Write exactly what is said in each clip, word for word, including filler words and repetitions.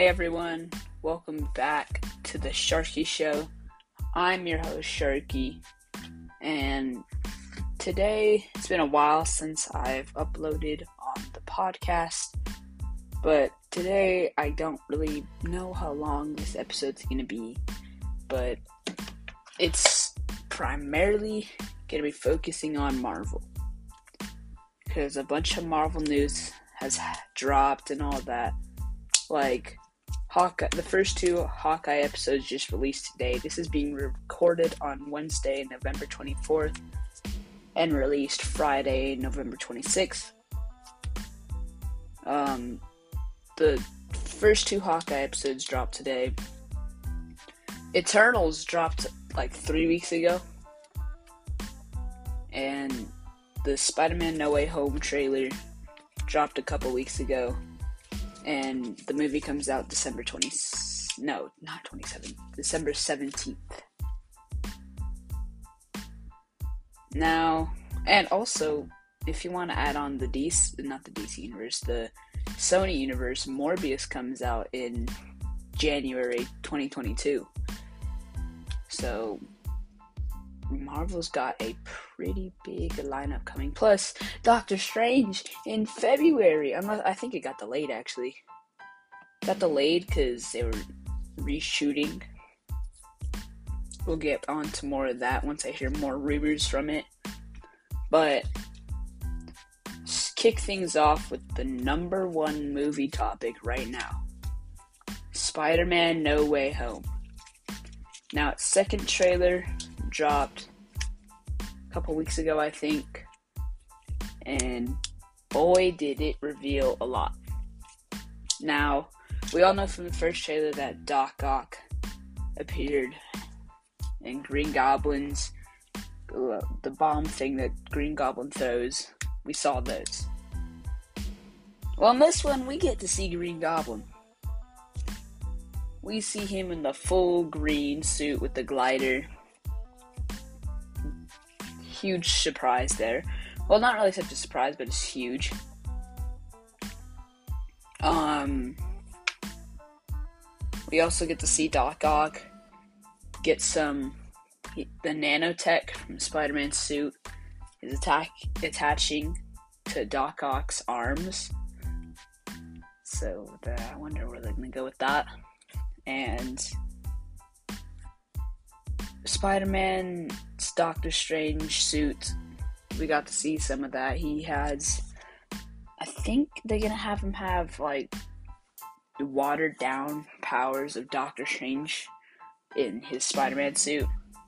Hey everyone, welcome back to the Sharky Show. I'm your host Sharky, and today it's been a while since I've uploaded on the podcast, but today I don't really know how long this episode's going to be, but it's primarily going to be focusing on Marvel, because a bunch of Marvel news has dropped and all that. Like, Hawkeye, the first two Hawkeye episodes just released today. This is being recorded on Wednesday, November twenty-fourth, and released Friday, November twenty-sixth. Um, the first two Hawkeye episodes dropped today. Eternals dropped like three weeks ago. And the Spider-Man No Way Home trailer dropped a couple weeks ago. And the movie comes out December twentieth. No, not twenty-seventh. December seventeenth. Now, and also, if you want to add on the D C, not the D C universe, the Sony universe, Morbius comes out in January twenty twenty-two. So, Marvel's got a pretty big lineup coming. Plus, Doctor Strange in February. Unless, I think it got delayed, actually. Got delayed because they were reshooting. We'll get on to more of that once I hear more rumors from it. But, let's kick things off with the number one movie topic right now. Spider-Man No Way Home. Now, its second trailer dropped a couple weeks ago, I think, and boy did it reveal a lot. Now, we all know from the first trailer that Doc Ock appeared, and Green Goblin's, the bomb thing that Green Goblin throws, we saw those. Well, in this one, we get to see Green Goblin. We see him in the full green suit with the glider. Huge surprise there. Well, not really such a surprise, but it's huge. Um, we also get to see Doc Ock get some, the nanotech from Spider-Man's suit is attack, attaching to Doc Ock's arms. So, the, I wonder where they're going to go with that. And Spider-Man's Doctor Strange suit, we got to see some of that. He has, I think they're gonna have him have like the watered down powers of Doctor Strange in his Spider-Man suit.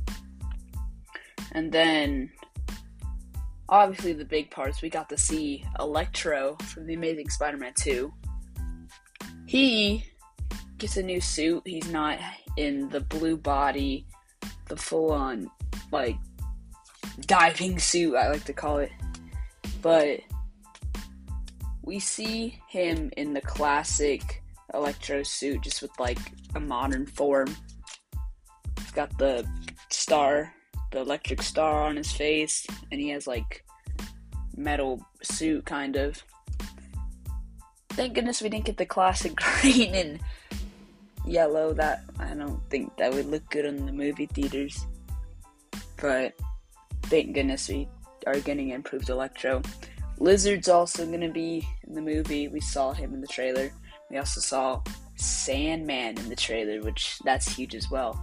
And then obviously the big parts, we got to see Electro from The Amazing Spider-Man two. He gets a new suit. He's not in the blue body, the full-on, like, diving suit, I like to call it. But we see him in the classic Electro suit, just with, like, a modern form. He's got the star, the electric star on his face, and he has, like, metal suit, kind of. Thank goodness we didn't get the classic green and yellow. That, I don't think that would look good in the movie theaters, but thank goodness we are getting improved Electro. Lizard's also going to be in the movie. We saw him in the trailer. We also saw Sandman in the trailer, which that's huge as well.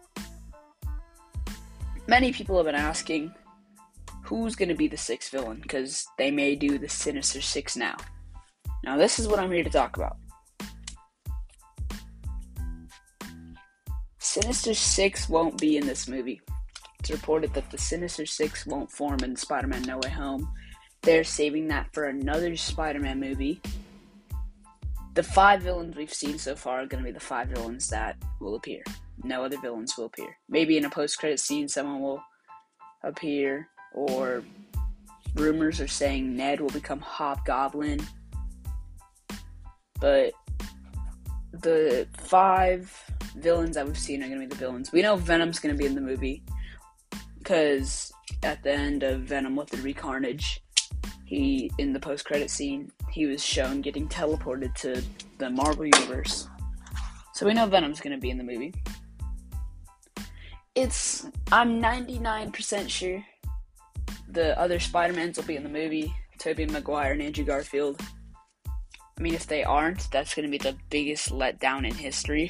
Many people have been asking who's going to be the sixth villain, because they may do the Sinister Six now. Now this is what I'm here to talk about. Sinister Six won't be in this movie. It's reported that the Sinister Six won't form in Spider-Man No Way Home. They're saving that for another Spider-Man movie. The five villains we've seen so far are going to be the five villains that will appear. No other villains will appear. Maybe in a post-credit scene someone will appear, or rumors are saying Ned will become Hobgoblin. But the five villains that we've seen are going to be the villains. We know Venom's going to be in the movie, because at the end of Venom with the Recarnage, he, in the post-credit scene, he was shown getting teleported to the Marvel Universe. So we know Venom's going to be in the movie. It's, I'm ninety-nine percent sure the other Spider-Mans will be in the movie. Tobey Maguire and Andrew Garfield. I mean, if they aren't, that's going to be the biggest letdown in history.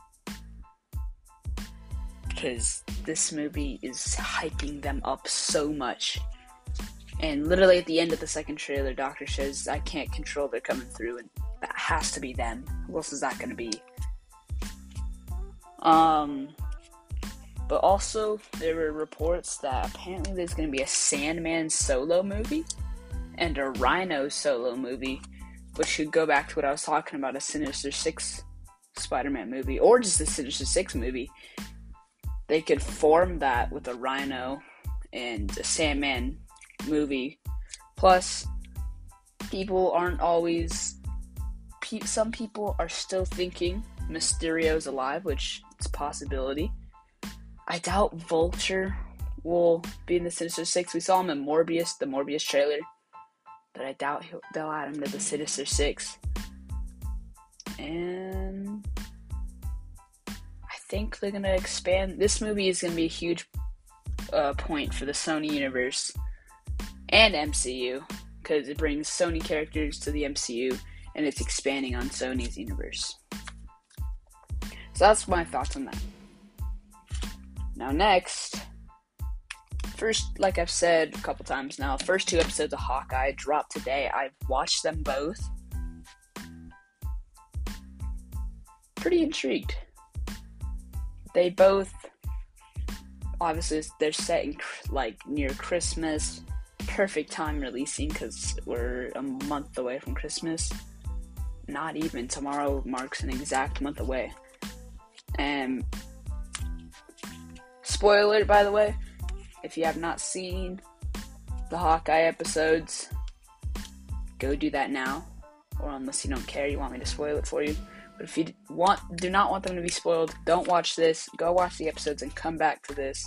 Because this movie is hyping them up so much. And literally at the end of the second trailer, Doctor says, I can't control, they're coming through, and that has to be them. Who else is that going to be? Um, but also, there were reports that apparently there's going to be a Sandman solo movie and a Rhino solo movie, which should go back to what I was talking about, a Sinister Six Spider-Man movie, or just a Sinister Six movie. They could form that with a Rhino and a Sandman movie. Plus, people aren't always... Pe- some people are still thinking Mysterio's alive, which is a possibility. I doubt Vulture will be in the Sinister Six. We saw him in Morbius, the Morbius trailer. But I doubt he'll, they'll add him to the Sinister Six. And I think they're going to expand. This movie is going to be a huge uh, point for the Sony universe and M C U, because it brings Sony characters to the M C U and it's expanding on Sony's universe. So that's my thoughts on that. Now next, first, like I've said a couple times now, first two episodes of Hawkeye dropped today. I've watched them both. Pretty intrigued. They both, obviously, they're set in, like, near Christmas. Perfect time releasing, because we're a month away from Christmas. Not even. Tomorrow marks an exact month away. And, spoiler, by the way, if you have not seen the Hawkeye episodes, go do that now. Or unless you don't care, you want me to spoil it for you. But if you want, do not want them to be spoiled, don't watch this. Go watch the episodes and come back to this.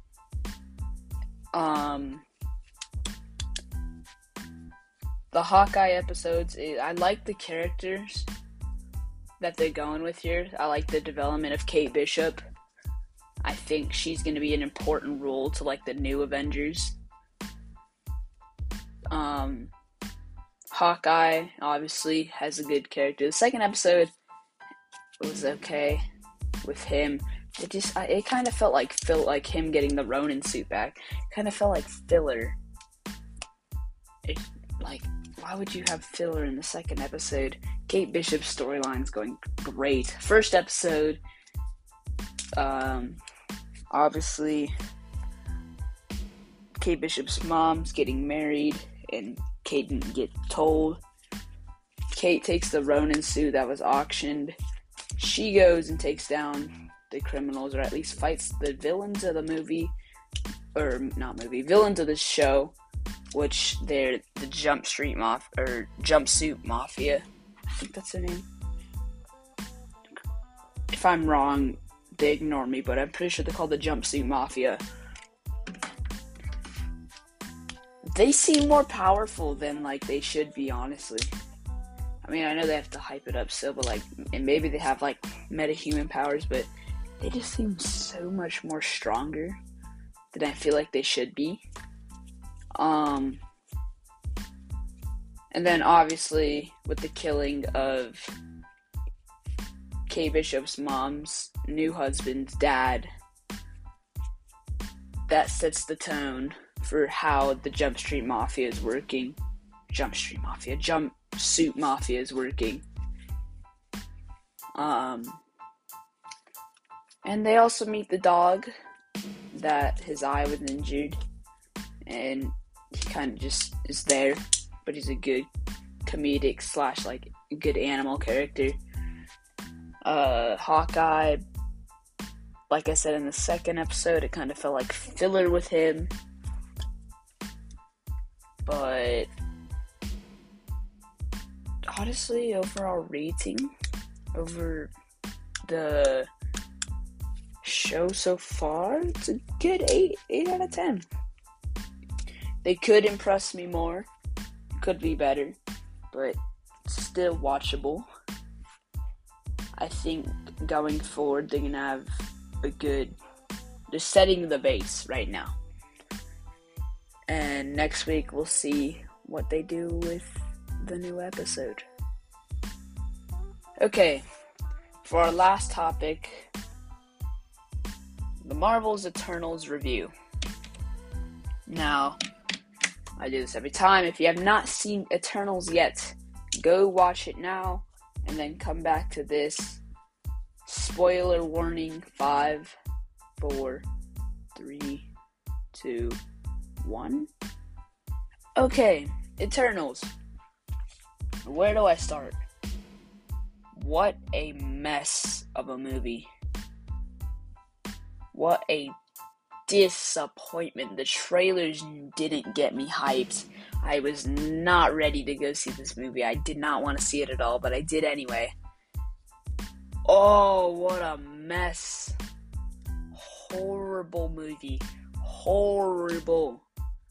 Um, the Hawkeye episodes, I like the characters that they're going with here. I like the development of Kate Bishop. I think she's going to be an important role to, like, the new Avengers. Um, Hawkeye, obviously, has a good character. The second episode was okay with him. It just, I, it kind of felt like, felt like him getting the Ronin suit back. Kind of felt like filler. It, like, why would you have filler in the second episode? Kate Bishop's storyline's going great. First episode, um, obviously, Kate Bishop's mom's getting married, and Kate didn't get told. Kate takes the Ronin suit that was auctioned. She goes and takes down the criminals, or at least fights the villains of the movie, or not movie, villains of the show, which they're the Jump Street Mafia, or Jumpsuit Mafia. I think that's their name. If I'm wrong, they ignore me, but I'm pretty sure they're called the Jumpsuit Mafia. They seem more powerful than, like, they should be, honestly. I mean, I know they have to hype it up still, but, like, and maybe they have, like, metahuman powers, but they just seem so much more stronger than I feel like they should be. Um, and then, obviously, with the killing of Kate Bishop's mom's new husband's dad, that sets the tone for how the Jump Street Mafia is working. Jump Street Mafia, Jumpsuit Mafia is working. Um, and they also meet the dog that his eye was injured, and he kind of just is there, but he's a good comedic slash, like, good animal character. Uh, Hawkeye, like I said in the second episode, it kind of felt like filler with him. But honestly, overall rating over the show so far, it's a good eight, eight out of ten. They could impress me more, could be better, but still watchable. I think going forward, they're gonna have a good. They're setting the base right now, and next week we'll see what they do with the new episode. Okay, for our last topic, the Marvel's Eternals review. Now, I do this every time. If you have not seen Eternals yet, go watch it now, and then come back to this. Spoiler warning, five, four, three, two, one. Okay, Eternals. Where do I start? What a mess of a movie. What a disappointment. The trailers didn't get me hyped. I was not ready to go see this movie. I did not want to see it at all, but I did anyway. Oh, what a mess. Horrible movie. Horrible.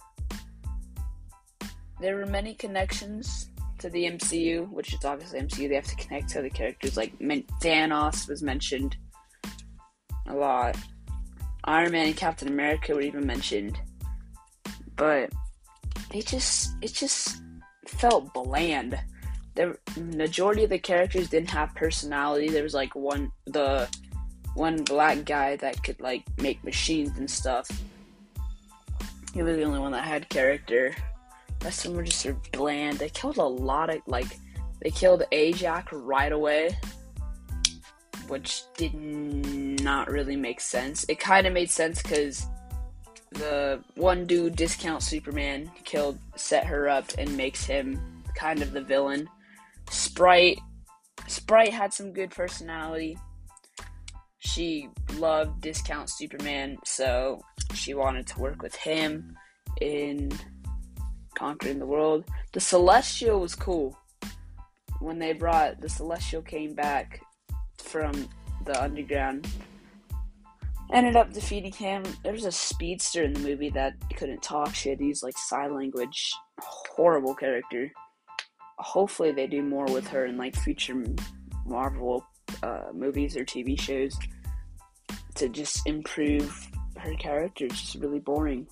There were many connections to the M C U, which is obviously M C U. They have to connect to other characters. Like Thanos was mentioned a lot. Iron Man and Captain America were even mentioned. But they just, it just felt bland. The majority of the characters didn't have personality. There was like one, the one black guy that could like make machines and stuff. He was the only one that had character. The rest of them were just sort of bland. They killed a lot of, like, they killed Ajak right away, which did not really make sense. It kind of made sense because the one dude, Discount Superman, killed, set her up and makes him kind of the villain. Sprite, Sprite had some good personality. She loved Discount Superman, so she wanted to work with him in conquering the world. The Celestial was cool. When they brought, the Celestial came back from the underground, ended up defeating him. There was a speedster in the movie that couldn't talk. She had to use like sign language. Horrible character. Hopefully they do more with her in like future Marvel uh, movies or T V shows to just improve her character. It's just really boring.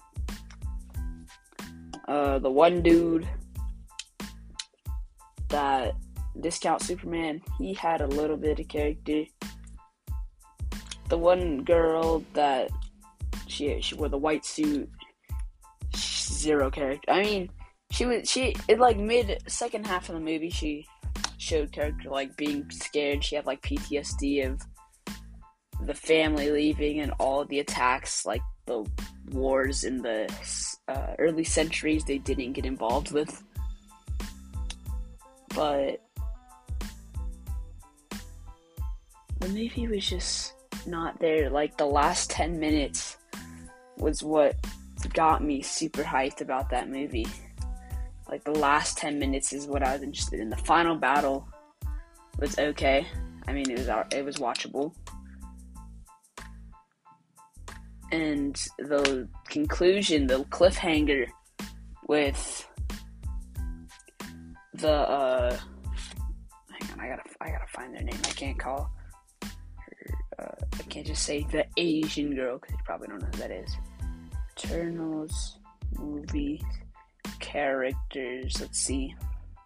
Uh, the one dude that Discount Superman, he had a little bit of character. The one girl that she she wore the white suit, zero character. I mean, she was she in like mid second half of the movie she showed character, like being scared. She had like P T S D of the family leaving and all the attacks, like the wars in the uh, early centuries they didn't get involved with. But the movie was just not there. Like the last ten minutes was what got me super hyped about that movie. Like the last ten minutes is what I was interested in. The final battle was okay. I mean, it was it was watchable. And the conclusion, the cliffhanger with the uh hang on, I gotta I gotta find their name. I can't call her, uh, I can't just say the Asian girl because you probably don't know who that is. Eternals movie characters. Let's see.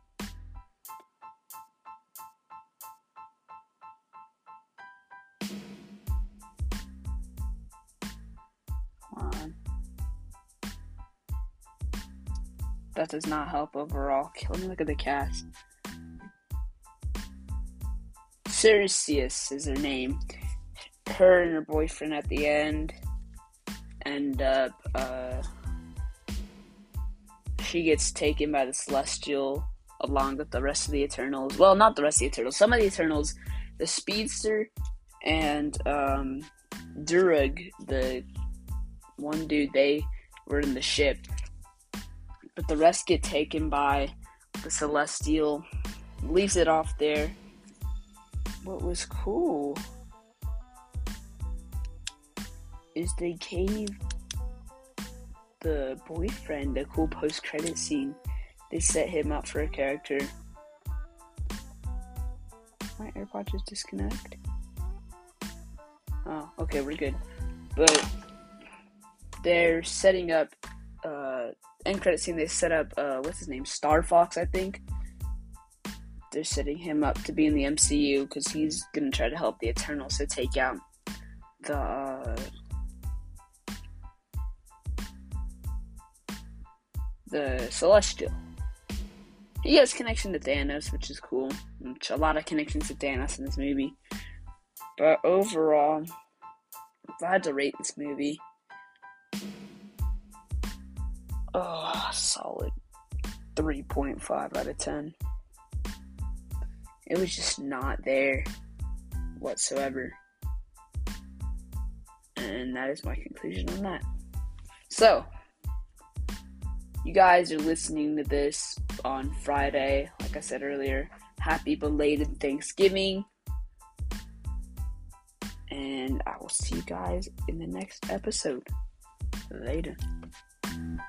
Come on. That does not help overall. Let me look at the cast. Circeus is her name. Her and her boyfriend at the end end up, uh, she gets taken by the Celestial along with the rest of the Eternals. Well, not the rest of the Eternals. Some of the Eternals, the Speedster and um, Durug, the one dude, they were in the ship. But the rest get taken by the Celestial, leaves it off there. What was cool is they gave the boyfriend a cool post-credit scene. They set him up for a character. My AirPod just disconnect. Oh, okay, we're good. But they're setting up, uh, end credit scene, they set up, uh, what's his name? Star Fox, I think. They're setting him up to be in the M C U because he's going to try to help the Eternals to take out the, uh, the Celestial. He has connection to Thanos, which is cool. Which, a lot of connections to Thanos in this movie. But overall, if I had to rate this movie, oh, solid three point five out of ten. It was just not there whatsoever. And that is my conclusion on that. So, you guys are listening to this on Friday. Like I said earlier, happy belated Thanksgiving. And I will see you guys in the next episode. Later.